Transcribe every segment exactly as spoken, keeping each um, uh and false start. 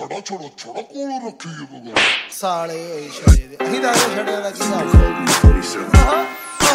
ਛੜਾ ਛੜਾ ਛੜਾ ਕੋਲ ਰੱਖੀ ਬਗਾ ਸਾਲੇ ਓਏ ਛੜੇ ਦੇ ਅਸੀਂ ਤਾਂ ਛੜਿਆਂ ਦਾ ਕੀ ਹਾਲ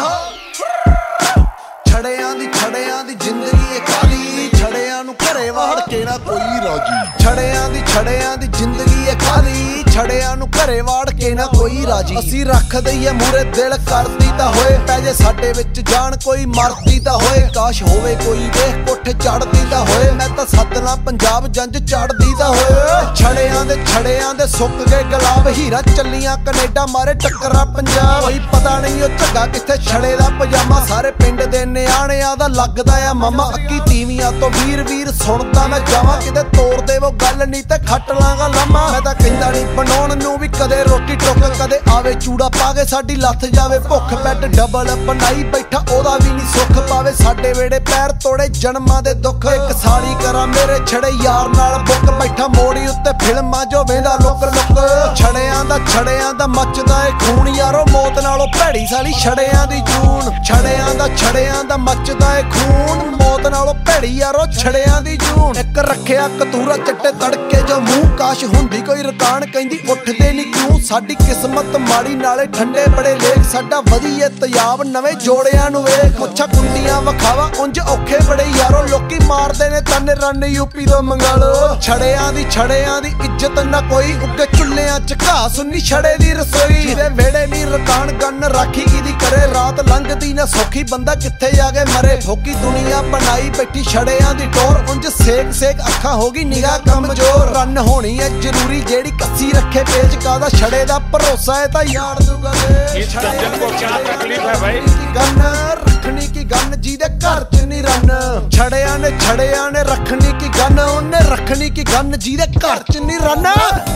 ਛੜਿਆਂ ਦੀ ਛੜਿਆਂ ਦੀ ਜ਼ਿੰਦਗੀ ਏ ਕਾਲੀ ਛੜਿਆਂ ਨੂੰ ਘਰੇ ਵਾੜ ਕੇ ਨਾ ਕੋਈ ਰਾਜੀ ਛੜਿਆਂ ਦੀ ਛੜਿਆਂ ਦੀ ਜ਼ਿੰਦਗੀ ਏ ਕਾਲੀ ਛੜਿਆਂ ਨੂੰ ਘਰੇ ਵਾੜ ਕੇ ਨਾ ਕੋਈ ਰਾਜੀ ਅਸੀਂ ਰੱਖ ਦਈਏ ਮੂਰੇ ਦਿਲ ਕਰਦੀ ਤਾਂ ਹੋਏ ਪੈ ਜੇ ਸਾਡੇ ਵਿੱਚ ਜਾਨ ਕੋਈ ਮਰਦੀ ਤਾਂ ਹੋਏ ਕਾਸ਼ ਹੋਵੇ ਕੋਈ ਵੇਖ ਕੋਠੇ ਚੜਦੀ ਤਾਂ ਹੋਏ ਮੈਂ ਤਾਂ ਸੱਦਣਾ ਪੰਜਾਬ ਜੰਜ ਚੜਦੀ ਤਾਂ ਹੋਏ ਛੜਿਆਂ ਦੇ ਛੜਿਆਂ ਦੇ ਸੁੱਕ ਗਏ ਗੁਲਾਬ ਹੀਰਾ ਚੱਲੀਆਂ ਕੈਨੇਡਾ ਮਾਰੇ ਟੱਕਰਾਂ ਪੰਜਾਬ ਕੋਈ ਪਤਾ ਨਹੀਂ ਉਹ ਝੱਗਾ ਕਿੱਥੇ ਛੜੇ ਦਾ ਪਜਾਮਾ ਸਾਰੇ ਪਿੰਡ ਦੇ ਨਿਆਣਿਆਂ ਦਾ ਲੱਗਦਾ ਆ ਮਾਮਾ ਅੱਕੀ ਤੀਵੀਆਂ ਤੋਂ ਵੀਰ ਵੀਰ ਸੁਣਦਾ ਮੈਂ ਜਾਵਾਂ ਕਿਤੇ ਤੋੜ ਦੇਵੋ ਗੱਲ ਨਹੀਂ ਤੇ ਖੱਟ ਲਾਂਗਾ ਲਾਮਾ ਮੈਂ ਤਾਂ ਕਹਿੰਦਾ ਨਹੀਂ ਬਣਾਉਣ ਨੂੰ ਵੀ ਕਦੇ ਰੋਟੀ ਟੁੱਕ ਕਦੇ ਆਵੇ ਚੂੜਾ ਪਾ ਕੇ ਸਾਡੀ ਲੱਥ ਜਾਵੇ ਭੁੱਖ ਬੈੱਡ ਡਬਲ ਬਣਾਈ ਬੈਠਾ ਉਹਦਾ ਵੀ ਨਹੀਂ ਸੁੱਖ ਪਾਵੇ ਸਾਡੇ ਵੇੜੇ ਪੈਰ ਤੋੜੇ ਜਨਮਾਂ ਦੇ ਦੁੱਖ ਇੱਕ ਸਾਲੀ ਕਰਾਂ ਮੇਰੇ ਛੜੇ ਯਾਰ ਨਾਲ ਬੁੱਕ ਬੈਠਾ ਮੋੜੀ ਉੱਤੇ ਫਿਲਮਾਂ ਜੋ ਵੇਂਦਾ ਲੁੱਕ ਲੁੱਕ ਛੜਿਆਂ ਦਾ ਛੜਿਆਂ ਦਾ ਮੱਚਦਾ ਏ ਖੂਨ ਯਾਰੋ ਮੌਤ ਨਾਲੋਂ ਭੈੜੀ ਸਾਲੀ ਛੜਿਆਂ ਦੀ ਜੂਨ ਛੜਿਆਂ ਦਾ ਛੜਿਆਂ ਦਾ ਮੱਚਦਾ ਏ ਖੂਨ ਮੌਤ ਨਾਲੋਂ ਭੈੜੀ ਯਾਰੋ ਛੜਿਆਂ ਦੀ ਜੂਨ ਇੱਕ ਰੱਖਿਆ ਕਤੂਰਾ ਚੱਟੇ ਤੜਕੇ ਜੋ ਮੂੰਹ ਕਾਸ਼ ਹੁੰਦੀ ਕੋਈ ਰਕਾਨ ਕਹਿੰਦੀ ਉੱਠਦੇ ਨਹੀਂ ਕਿਉਂ ਸਾਡੀ ਕਿਸਮਤ ਮਾੜੀ ਨਾਲੇ ਠੰਡੇ ਬੜੇ ਲੇਖ ਸਾਡਾ ਵਧੀਆ ਤਿਆਬ ਨਵੇਂ ਜੋੜਿਆਂ ਨੂੰ ਵੇਖ ਮੁੱਛਾਂ ਕੁੰਡੀਆਂ ਵਖਾਵਾ ਉਂਝ ਔਖੇ ਬੜੇ ਯਾਰੋ ਲੋਕੀ ਮਾਰਦੇ ਨੇ ਤਨ ਰਨ ਯੂਪੀ ਤੋਂ ਮੰਗਾ ਲੋ ਛੜਿਆਂ ਦੀ ਛੜਿਆਂ ਦੀ ਇੱਜ਼ਤ ਨਾ ਕੋਈ ਉੱਗੇ ਚੁੱਲਿਆਂ ਚ ਘਾਹ ਸੁੰਨੀ ਛੜੇ ਦੀ ਰਸੋਈ ਜਿਹਦੇ ਵੇੜੇ ਨਹੀਂ ਰਕਾਨ ਗੰਨ ਰਾਖੀ ਕਿਹਦੀ ਕਰੇ ਰਾਤ ਲੰਘਦੀ ਨਾ ਸੌਖੀ ਬੰਦਾ ਕਿੱਥੇ ਜਾ ਕੇ ਮਰੇ ਫੋਕੀ ਦੁਨੀਆ ਬਣਾਈ ਬੈਠੀ ਛੜਿਆਂ ਦੀ ਟੋਰ ਉਂਝ ਸੇਕ ਸੇਕ ਅੱਖਾਂ ਹੋ ਗਈ ਨਿਗਾਹ ਕਮਜ਼ੋਰ ਰਨ ਹੋਣੀ ਐ ਜ਼ਰੂਰੀ ਜਿਹੜੀ ਕੱਸੀ ਰੱਖੇ ਪੇਜ ਕਾਦਾ ਛੜੇ ਦਾ ਭਰੋਸਾ ਹੈ ਤਾਂ ਯਾਰ ਦੂਗਾ ਦੇ ਇਸ ਸੱਜਣ ਕੋ ਕਿਆ ਤਕਲੀਫ ਹੈ ਭਾਈ ਗੰਨ ਰੱਖਣੀ ਕੀ ਗੰਨ ਜਿਹਦੇ ਘਰ ਚ ਨਹੀਂ ਰਨ ਛੜਿਆਂ ਨੇ ਛੜਿਆਂ ਨੇ ਰੱਖਣੀ ਕੀ ਗੰਨ ਉਹਨੇ ਰੱਖਣੀ ਕੀ ਗੰਨ ਜਿਹਦੇ ਘਰ ਚ ਨਹੀਂ ਰਨ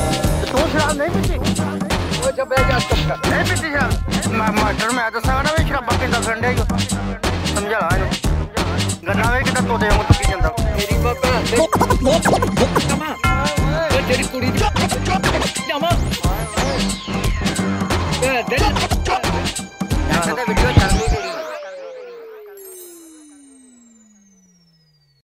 ਤੂੰ ਸ਼ਰਾਬ ਨਹੀਂ ਪੀਤੀ ਉਹ ਜਬ ਬੈ ਜਾ ਤੱਕ ਨਹੀਂ ਪੀਤੀ ਸ਼ਰਾਬ ਮੈਂ ਮਾਸਟਰ ਮੈਂ ਦੱਸਾਂਗਾ ਨਾ ਵੀ ਸ਼ਰਾਬਾਂ ਕਿੰਦਾ ਫਰੰਡੇ ਸਮਝਾ ਲਾ ਇਹਨੂੰ ਗੰਨਾ ਵੇ ਕਿਦਾਂ ਤੋਦੇ ਵਾਂਗੂ ਤੁੱਕੀ ਜਾਂਦਾ ਮੇਰੀ ਬਾਬਾ ਕਮਾ ਉਹ ਤੇਰੀ ਕੁੜੀ ਦੀ ਜਮਾ ਇਹ ਦੇ ਯਾਰ ਇਹਦਾ ਵੀਡੀਓ ਚੱਲ ਰਹੀ